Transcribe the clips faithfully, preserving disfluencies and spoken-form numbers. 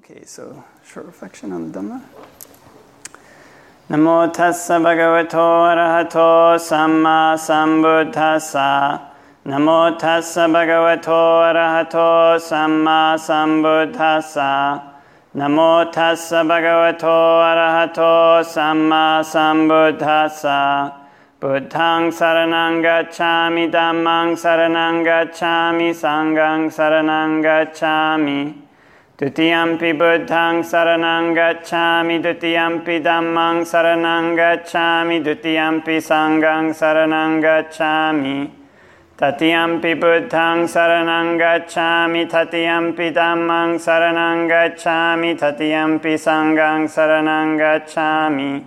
Okay, so short reflection on the Dhamma. Namo tassa bhagavato arahato samma sambuddhassa. Namo tassa bhagavato arahato samma sambuddhassa. Namo tassa bhagavato arahato samma sambuddhassa. Buddhaṃ saranang gacchāmi, Dhammāṃ saranang gacchāmi, Sanghaṃ saranang gacchāmi. Dutiyampi Buddhaṃ saranang gacchāmi, Dutiyampi Dhammāṃ saranang gacchāmi, Dutiyampi Sanghaṃ saranang gacchāmi. Tatiyampi Buddhaṃ saranang gacchāmi, Tatiyampi Dhammāṃ saranang gacchāmi, Tatiyampi Sanghaṃ saranang gacchāmi.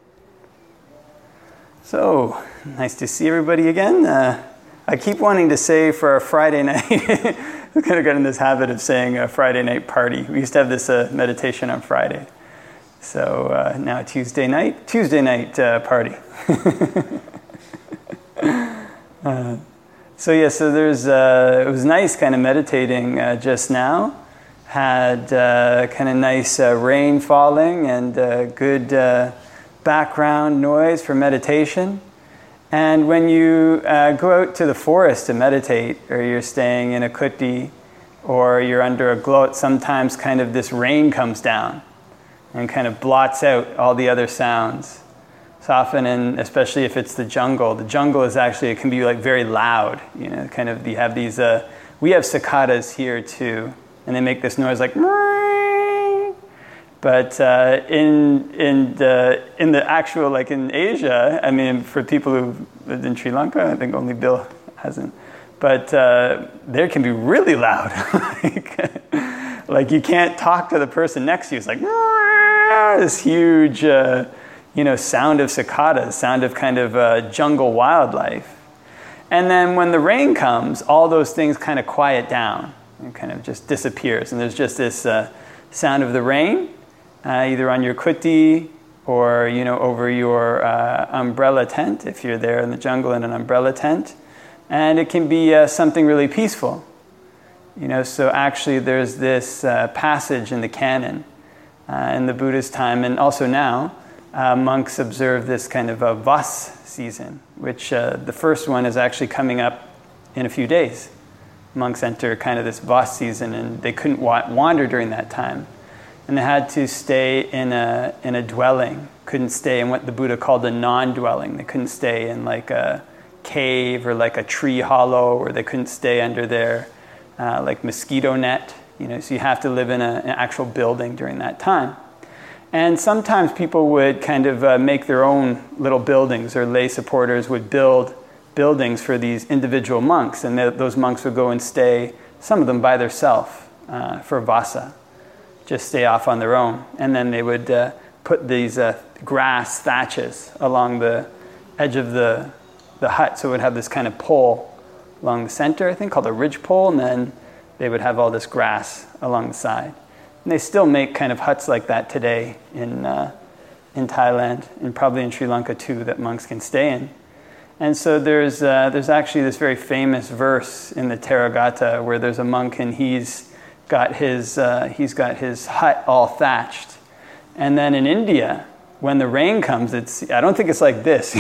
So, nice to see everybody again. Uh, I keep wanting to say for our Friday night, we kind of got in this habit of saying a Friday night party. We used to have this uh, meditation on Friday. So uh, now Tuesday night, Tuesday night uh, party. uh, so yeah, so there's, uh, it was nice kind of meditating uh, just now. Had uh, kind of nice uh, rain falling and uh, good uh, background noise for meditation. And when you uh, go out to the forest to meditate, or you're staying in a kuti, or you're under a glot, sometimes kind of this rain comes down and kind of blots out all the other sounds. So often, in, especially if it's the jungle, the jungle is actually, it can be like very loud. You know, kind of, you have these, uh, we have cicadas here too, and they make this noise like, but uh, in in the in the actual, like in Asia, I mean, for people who lived in Sri Lanka, I think only Bill hasn't. But uh, there can be really loud. like, like you can't talk to the person next to you. It's like this huge, uh, you know, sound of cicadas, sound of kind of uh, jungle wildlife. And then when the rain comes, all those things kind of quiet down and kind of just disappears. And there's just this uh, sound of the rain. Uh, either on your kuti or, you know, over your uh, umbrella tent, if you're there in the jungle in an umbrella tent. And it can be uh, something really peaceful. You know, so actually there's this uh, passage in the canon uh, in the Buddha's time, and also now, uh, monks observe this kind of a Vas season, which uh, the first one is actually coming up in a few days. Monks enter kind of this Vas season, and they couldn't wa- wander during that time. And they had to stay in a in a dwelling. Couldn't stay in what the Buddha called a non-dwelling. They couldn't stay in like a cave or like a tree hollow, or they couldn't stay under their uh, like mosquito net. You know, so you have to live in a, an actual building during that time. And sometimes people would kind of uh, make their own little buildings, or lay supporters would build buildings for these individual monks, and th- those monks would go and stay, some of them by themselves, uh, for Vasa. Just stay off on their own. And then they would uh, put these uh, grass thatches along the edge of the the hut. So it would have this kind of pole along the center, I think, called a ridge pole. And then they would have all this grass along the side. And they still make kind of huts like that today in uh, in Thailand, and probably in Sri Lanka too, that monks can stay in. And so there's uh, there's actually this very famous verse in the Therigatha where there's a monk and he's got his uh, he's got his hut all thatched, and then in India, when the rain comes, it's I don't think it's like this.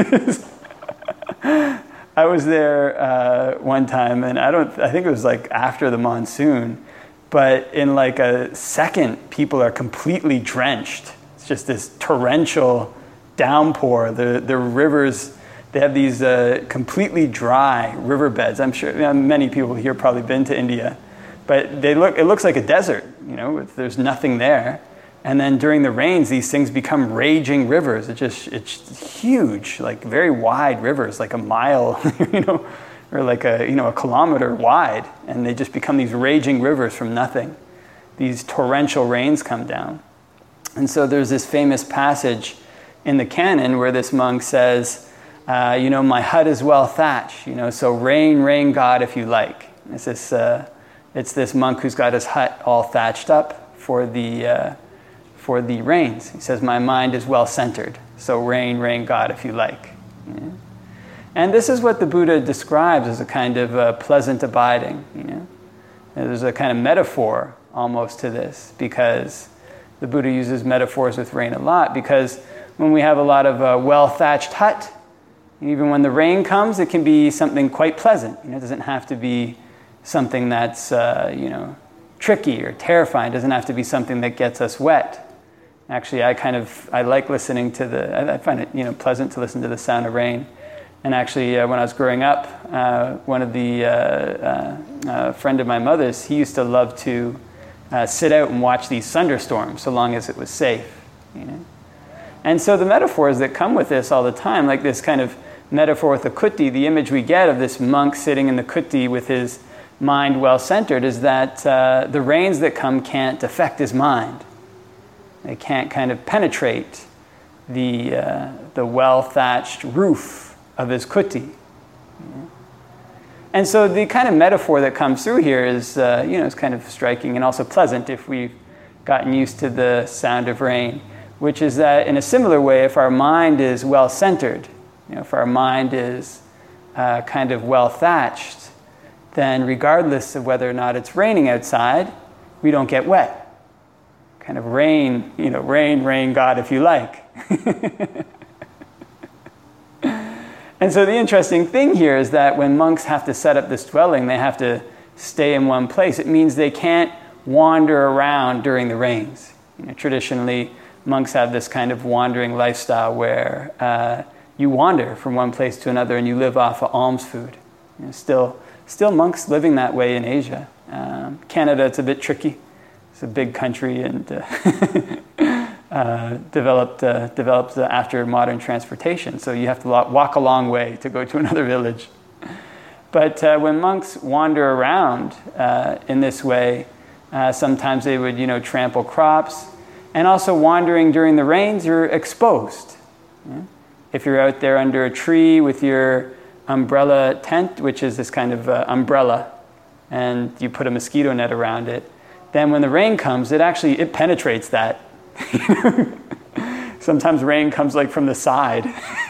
I was there uh, one time, and I don't I think it was like after the monsoon, but in like a second, people are completely drenched. It's just this torrential downpour. The the rivers, they have these uh, completely dry riverbeds. I'm sure you know, many people here probably been to India. But they look. It looks like a desert, you know. There's nothing there, and then during the rains, these things become raging rivers. It just it's huge, like very wide rivers, like a mile, you know, or like a you know a kilometer wide, and they just become these raging rivers from nothing. These torrential rains come down, and so there's this famous passage in the canon where this monk says, uh, you know, my hut is well thatched, you know, so rain, rain, God, if you like. It's this. Uh, It's this monk who's got his hut all thatched up for the uh, for the rains. He says, my mind is well centered, so rain, rain, God, if you like. Yeah. And this is what the Buddha describes as a kind of uh, pleasant abiding. You know, and there's a kind of metaphor almost to this, because the Buddha uses metaphors with rain a lot, because when we have a lot of a well-thatched hut, even when the rain comes, it can be something quite pleasant. You know, it doesn't have to be something that's, uh, you know, tricky or terrifying. It doesn't have to be something that gets us wet. Actually, I kind of, I like listening to the, I, I find it, you know, pleasant to listen to the sound of rain. And actually, uh, when I was growing up, uh, one of the, uh, uh, uh, friend of my mother's, he used to love to uh, sit out and watch these thunderstorms so long as it was safe, you know. And so the metaphors that come with this all the time, like this kind of metaphor with the kuti, the image we get of this monk sitting in the kuti with his mind well-centered, is that uh, the rains that come can't affect his mind. They can't kind of penetrate the, uh, the well-thatched roof of his kuti. And so the kind of metaphor that comes through here is, uh, you know, it's kind of striking and also pleasant if we've gotten used to the sound of rain, which is that in a similar way, if our mind is well-centered, you know, if our mind is uh, kind of well-thatched, then regardless of whether or not it's raining outside, we don't get wet. Kind of rain, you know, rain, rain, God, if you like. And so the interesting thing here is that when monks have to set up this dwelling, they have to stay in one place. It means they can't wander around during the rains. You know, traditionally, monks have this kind of wandering lifestyle where uh, you wander from one place to another and you live off of alms food. You know, still, still monks living that way in Asia. Um, Canada, it's a bit tricky. It's a big country and uh, uh, developed uh, developed uh, after modern transportation. So you have to walk a long way to go to another village. But uh, when monks wander around uh, in this way, uh, sometimes they would, you know, trample crops. And also wandering during the rains, you're exposed. Yeah? If you're out there under a tree with your umbrella tent, which is this kind of uh, umbrella, and you put a mosquito net around it, then when the rain comes, it actually, it penetrates that. Sometimes rain comes like from the side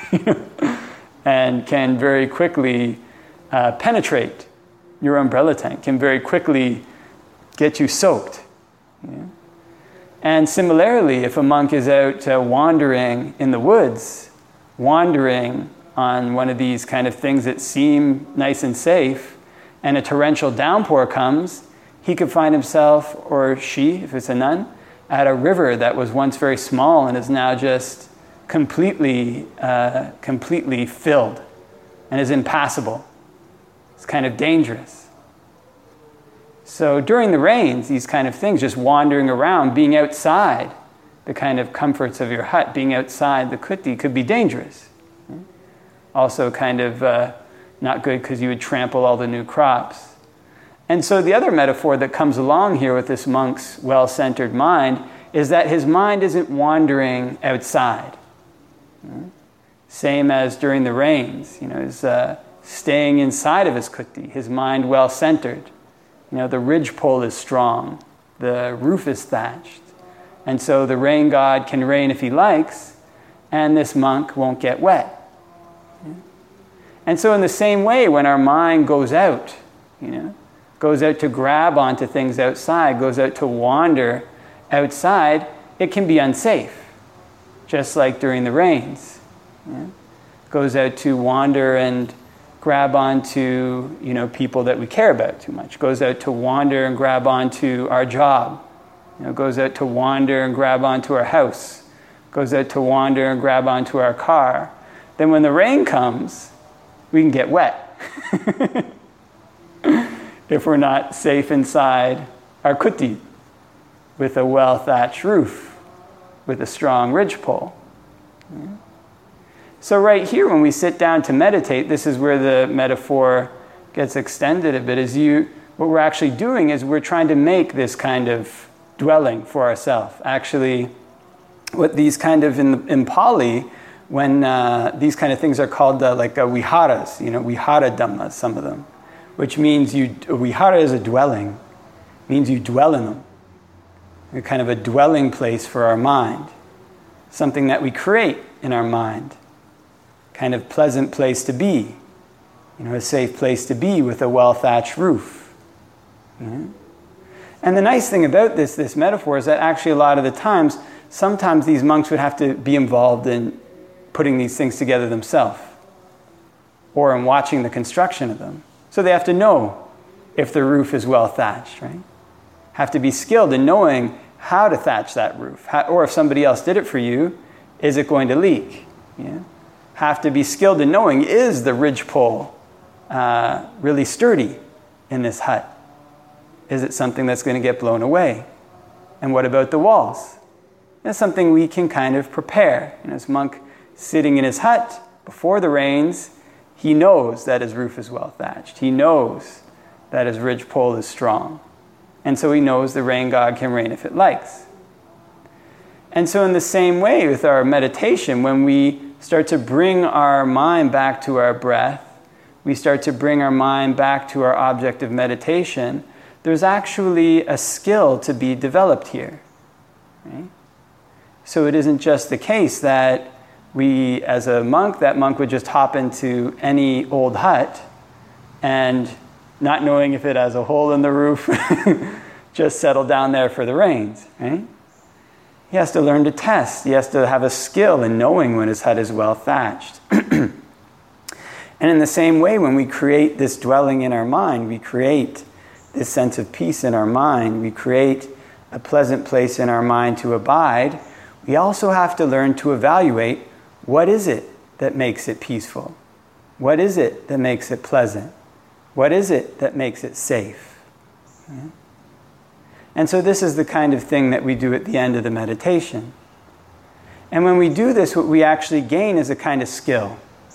and can very quickly uh, penetrate your umbrella tent, can very quickly get you soaked. Yeah? And similarly, if a monk is out uh, wandering in the woods, wandering on one of these kind of things that seem nice and safe, and a torrential downpour comes, he could find himself, or she, if it's a nun, at a river that was once very small and is now just completely, uh, completely filled and is impassable. It's kind of dangerous. So during the rains, these kind of things, just wandering around, being outside the kind of comforts of your hut, being outside the kuti could be dangerous. Also kind of uh, not good because you would trample all the new crops. And so the other metaphor that comes along here with this monk's well-centered mind is that his mind isn't wandering outside. Same as during the rains, you know, is uh, staying inside of his kuti, his mind well-centered. You know, the ridgepole is strong, the roof is thatched. And so the rain god can rain if he likes, and this monk won't get wet. And so in the same way, when our mind goes out, you know, goes out to grab onto things outside, goes out to wander outside, it can be unsafe, just like during the rains. Yeah? Goes out to wander and grab onto, you know, people that we care about too much. Goes out to wander and grab onto our job. You know, goes out to wander and grab onto our house. Goes out to wander and grab onto our car. Then when the rain comes, we can get wet. If we're not safe inside our kuti with a well-thatched roof, with a strong ridgepole. Yeah. So right here, when we sit down to meditate, this is where the metaphor gets extended a bit. Is you, what we're actually doing is we're trying to make this kind of dwelling for ourselves. Actually, what these kind of, in, in Pali, when uh, these kind of things are called uh, like uh, viharas, you know, vihara dhammas, some of them. Which means you, a vihara is a dwelling, means you dwell in them. A kind of a dwelling place for our mind. Something that we create in our mind. Kind of pleasant place to be. You know, a safe place to be with a well-thatched roof. You know? And the nice thing about this, this metaphor is that actually a lot of the times, sometimes these monks would have to be involved in putting these things together themselves or in watching the construction of them. So they have to know if the roof is well thatched, right? Have to be skilled in knowing how to thatch that roof. How, or if somebody else did it for you, is it going to leak? Yeah? Have to be skilled in knowing, is the ridgepole uh, really sturdy in this hut? Is it something that's going to get blown away? And what about the walls? That's something we can kind of prepare. You know, this monk sitting in his hut before the rains, he knows that his roof is well thatched. He knows that his ridgepole is strong. And so he knows the rain god can rain if it likes. And so in the same way with our meditation, when we start to bring our mind back to our breath, we start to bring our mind back to our object of meditation, there's actually a skill to be developed here. Right? So it isn't just the case that we, as a monk, that monk would just hop into any old hut and, not knowing if it has a hole in the roof, just settle down there for the rains. Right? He has to learn to test. He has to have a skill in knowing when his hut is well thatched. And in the same way, when we create this dwelling in our mind, we create this sense of peace in our mind, we create a pleasant place in our mind to abide, we also have to learn to evaluate, what is it that makes it peaceful? What is it that makes it pleasant? What is it that makes it safe? Yeah. And so this is the kind of thing that we do at the end of the meditation. And when we do this, what we actually gain is a kind of skill.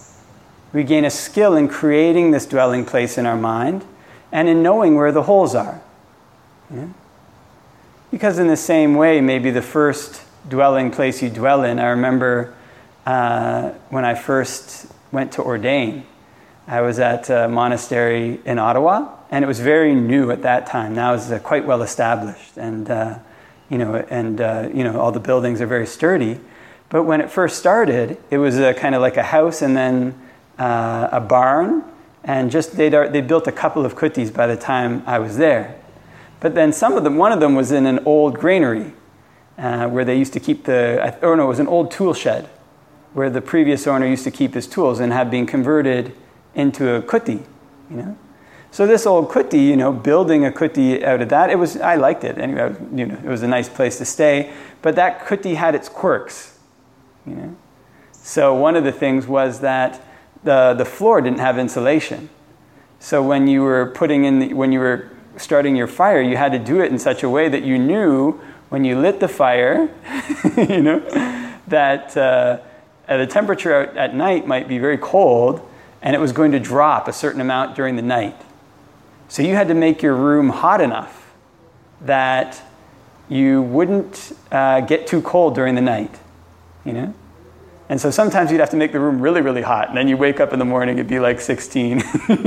We gain a skill in creating this dwelling place in our mind and in knowing where the holes are. Yeah? Because in the same way, maybe the first dwelling place you dwell in, I remember uh, when I first went to ordain, I was at a monastery in Ottawa, and it was very new at that time. Now it's uh, quite well established, and uh, you know, and uh, you know, all the buildings are very sturdy. But when it first started, it was a, kind of like a house, and then uh, a barn, and just they they built a couple of kutis by the time I was there. But then some of them, one of them was in an old granary, uh, where they used to keep the, or no, it was an old tool shed, where the previous owner used to keep his tools, and had been converted into a kuti, you know. So this old kuti, you know, building a kuti out of that, it was, I liked it. Anyway, you know, it was a nice place to stay. But that kuti had its quirks, you know. So one of the things was that the the floor didn't have insulation. So when you were putting in, the, when you were starting your fire, you had to do it in such a way that you knew when you lit the fire, you know, that uh, the temperature out at night might be very cold, and it was going to drop a certain amount during the night. So you had to make your room hot enough that you wouldn't uh, get too cold during the night, you know? And so sometimes you'd have to make the room really, really hot, and then you wake up in the morning, it'd be like sixteen.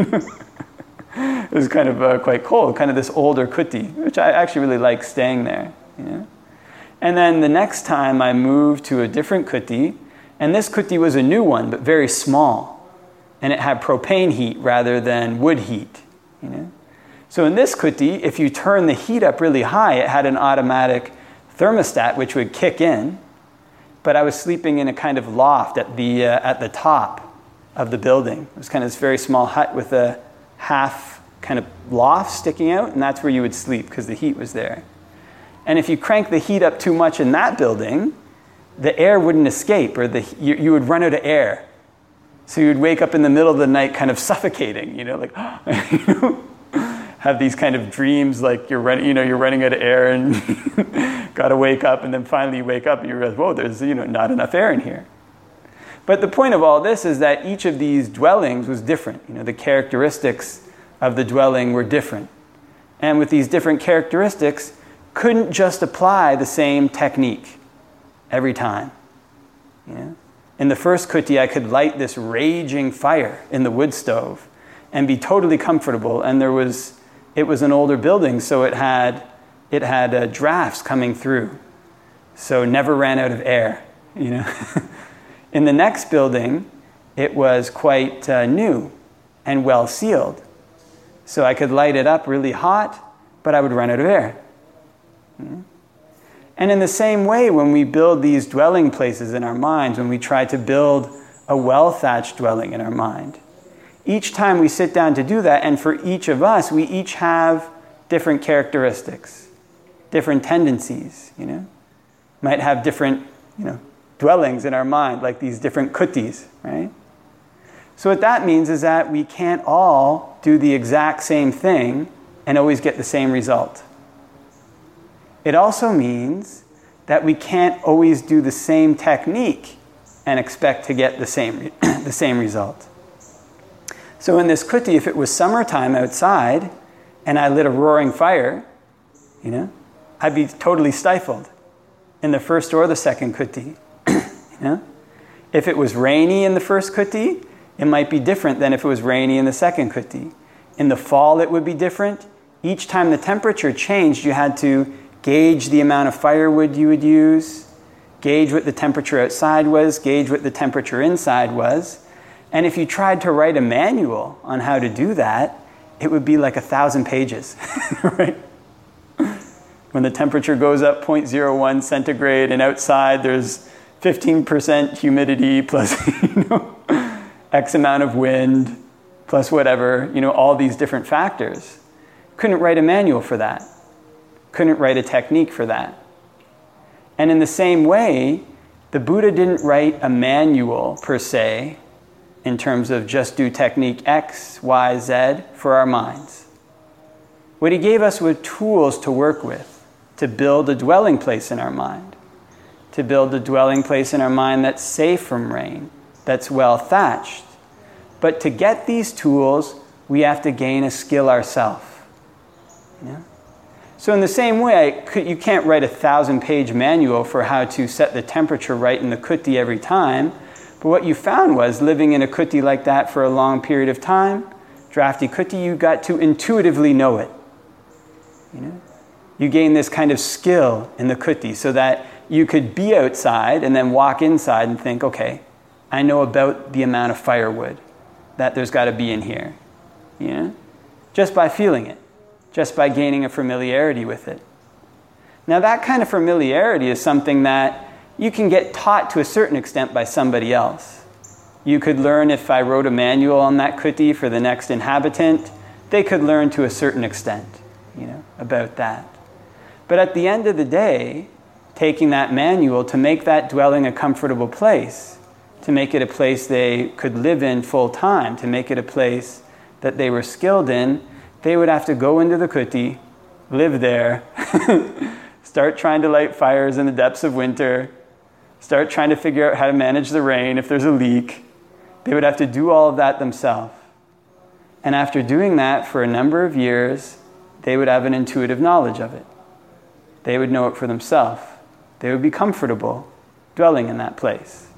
It was kind of uh, quite cold, kind of this older kuti, which I actually really like staying there, you know? And then the next time I moved to a different kuti, and this kuti was a new one, but very small. And it had propane heat rather than wood heat, you know. So in this kuti, if you turn the heat up really high, it had an automatic thermostat which would kick in. But I was sleeping in a kind of loft at the uh, at the top of the building. It was kind of this very small hut with a half kind of loft sticking out, and that's where you would sleep because the heat was there. And if you crank the heat up too much in that building, the air wouldn't escape, or the you, you would run out of air. So you'd wake up in the middle of the night kind of suffocating, you know, like, you know, have these kind of dreams like you're running, you know, you're running out of air and got to wake up, and then finally you wake up and you realize, whoa, there's, you know, not enough air in here. But the point of all this is that each of these dwellings was different. You know, the characteristics of the dwelling were different. And with these different characteristics, couldn't just apply the same technique every time, you know. In the first kuti, I could light this raging fire in the wood stove and be totally comfortable. And there was, it was an older building, so it had, it had uh, drafts coming through, so never ran out of air. You know, in the next building, it was quite uh, new and well sealed, so I could light it up really hot, but I would run out of air. Yeah? And in the same way, when we build these dwelling places in our minds, when we try to build a well-thatched dwelling in our mind, each time we sit down to do that, and for each of us, we each have different characteristics, different tendencies, you know? Might have different, you know, dwellings in our mind, like these different kutis, right? So what that means is that we can't all do the exact same thing and always get the same result. It also means that we can't always do the same technique and expect to get the same, the same result. So in this kuti, if it was summertime outside and I lit a roaring fire, you know, I'd be totally stifled in the first or the second kuti. You know? If it was rainy in the first kuti, it might be different than if it was rainy in the second kuti. In the fall, it would be different. Each time the temperature changed, you had to gauge the amount of firewood you would use, gauge what the temperature outside was, gauge what the temperature inside was. And if you tried to write a manual on how to do that, it would be like a thousand pages, right? When the temperature goes up zero point zero one centigrade and outside there's fifteen percent humidity plus, you know, X amount of wind plus whatever, you know, all these different factors. Couldn't write a manual for that. Couldn't write a technique for that. And in the same way, the Buddha didn't write a manual per se in terms of just do technique X, Y, Z for our minds. What he gave us were tools to work with, to build a dwelling place in our mind, to build a dwelling place in our mind that's safe from rain, that's well thatched. But to get these tools, we have to gain a skill ourselves. Yeah? So in the same way, you can't write a thousand-page manual for how to set the temperature right in the kuti every time. But what you found was, living in a kuti like that for a long period of time, drafty kuti, you got to intuitively know it. You know? You gain this kind of skill in the kuti so that you could be outside and then walk inside and think, okay, I know about the amount of firewood that there's got to be in here. You know? Just by feeling it. Just by gaining a familiarity with it. Now that kind of familiarity is something that you can get taught to a certain extent by somebody else. You could learn, if I wrote a manual on that kuti for the next inhabitant, they could learn to a certain extent, you know, about that. But at the end of the day, taking that manual to make that dwelling a comfortable place, to make it a place they could live in full time, to make it a place that they were skilled in, they would have to go into the kuti, live there, start trying to light fires in the depths of winter, start trying to figure out how to manage the rain if there's a leak. They would have to do all of that themselves. And after doing that for a number of years, they would have an intuitive knowledge of it. They would know it for themselves. They would be comfortable dwelling in that place.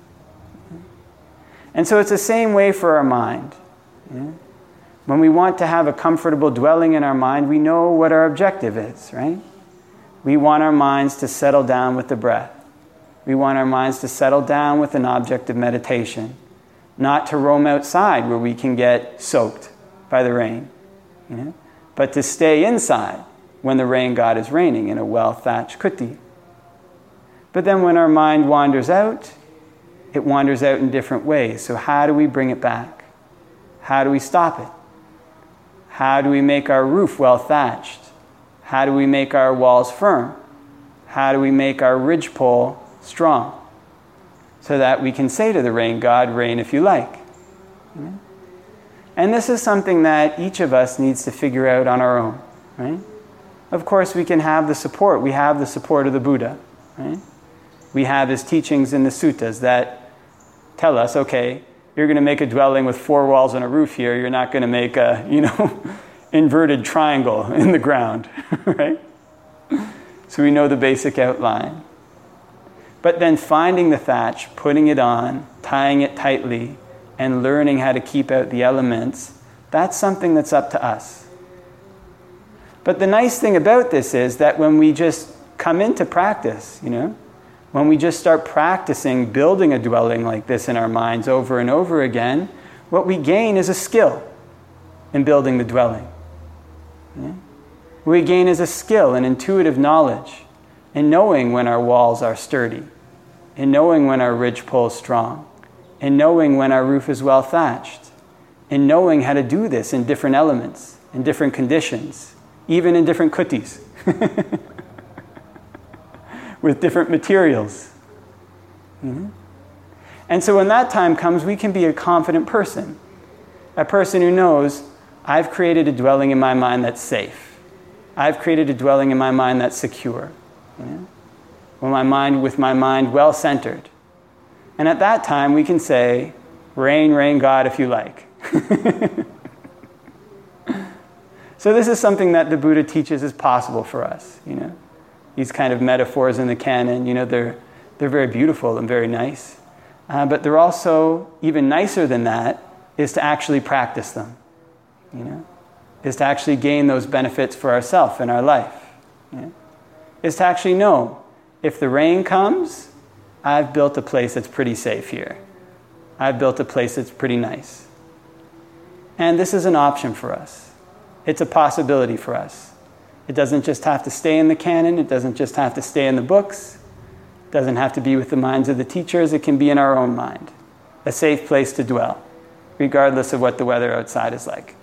And so it's the same way for our mind. Yeah? When we want to have a comfortable dwelling in our mind, we know what our objective is, right? We want our minds to settle down with the breath. We want our minds to settle down with an object of meditation, not to roam outside where we can get soaked by the rain, you know? But to stay inside when the rain god is raining in a well-thatched kuti. But then when our mind wanders out, it wanders out in different ways. So how do we bring it back? How do we stop it? How do we make our roof well thatched? How do we make our walls firm? How do we make our ridgepole strong? So that we can say to the rain god, rain if you like. Yeah? And this is something that each of us needs to figure out on our own, right? Of course, we can have the support. We have the support of the Buddha, right? We have his teachings in the suttas that tell us, okay, you're going to make a dwelling with four walls and a roof here. You're not going to make a, you know, inverted triangle in the ground, right? So we know the basic outline. But then finding the thatch, putting it on, tying it tightly, and learning how to keep out the elements, that's something that's up to us. But the nice thing about this is that when we just come into practice, you know, when we just start practicing building a dwelling like this in our minds over and over again, what we gain is a skill in building the dwelling. Yeah? What we gain is a skill, an intuitive knowledge in knowing when our walls are sturdy, in knowing when our ridgepole is strong, in knowing when our roof is well thatched, in knowing how to do this in different elements, in different conditions, even in different kutis, with different materials. Mm-hmm. And so when that time comes, we can be a confident person, a person who knows, I've created a dwelling in my mind that's safe. I've created a dwelling in my mind that's secure. You know? Well, my mind, with my mind well-centered. And at that time, we can say, rain, rain, God, if you like. So this is something that the Buddha teaches is possible for us. You know, these kind of metaphors in the canon, you know, they're they're very beautiful and very nice, uh, but they're also even nicer than that is to actually practice them. You know, is to actually gain those benefits for ourselves in our life. You know? Is to actually know if the rain comes, I've built a place that's pretty safe here. I've built a place that's pretty nice. And this is an option for us. It's a possibility for us. It doesn't just have to stay in the canon. It doesn't just have to stay in the books. It doesn't have to be with the minds of the teachers. It can be in our own mind. A safe place to dwell, regardless of what the weather outside is like.